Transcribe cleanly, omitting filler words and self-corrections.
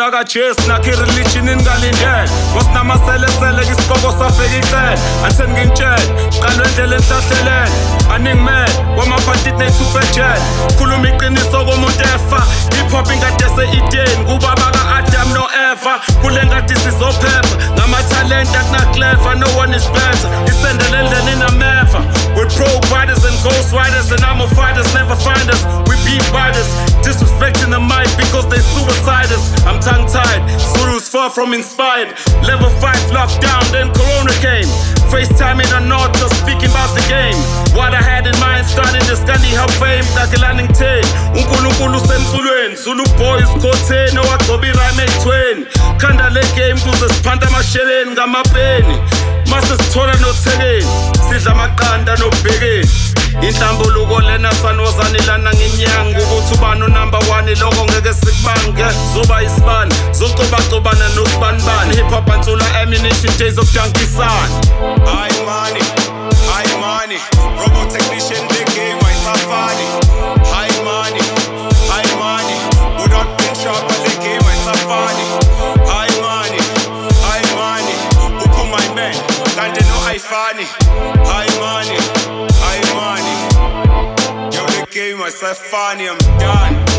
Ngicula kaJesu nakho ireligion ingalindele Ngosinamasele-sele k'isigqoko safika icele Anthi ngingitshele Qala indlela enhlahlelele Aningimele Kwamaphatiti nethupejele Khuluma iqiniso komuntu efa Hip-hop ingadese ideni Kubaba ka-Adam no-Eva Kule ngadi sizophepha Ngamathalente akunakleva No one is better Isendele endleni inameva With pro-fighters and ghost riders And I'm fighters never find us We beat riders Disrespecting the mic because they suiciders I'm tongue-tied Zulu's far from inspired Level 5 lockdown then Corona came FaceTime in the north just speaking about the game What I had in mind starting this candy help fame Kakelani ngitheni uNkulunkulu usemculweni Zulu boys khotheni owagcoba irhyme ey'thweni Khanda le game kuze siphanda amasheleni ngamapeni Mase sithola nothekeni Sidla amaqanda nobhekeni Inhlambuluko lena sanozanilana ngenyanga Ukuthi ubani number 1 lokho ngeke sikubange Zoba isibani zocobacobana nosibanibani Hip hop antula ammunition days of junkisan High money Robo technician the game my safari High money Without being sharp the game my safari High money Uku my man Can't know I funny High money Yo the game my safari I'm done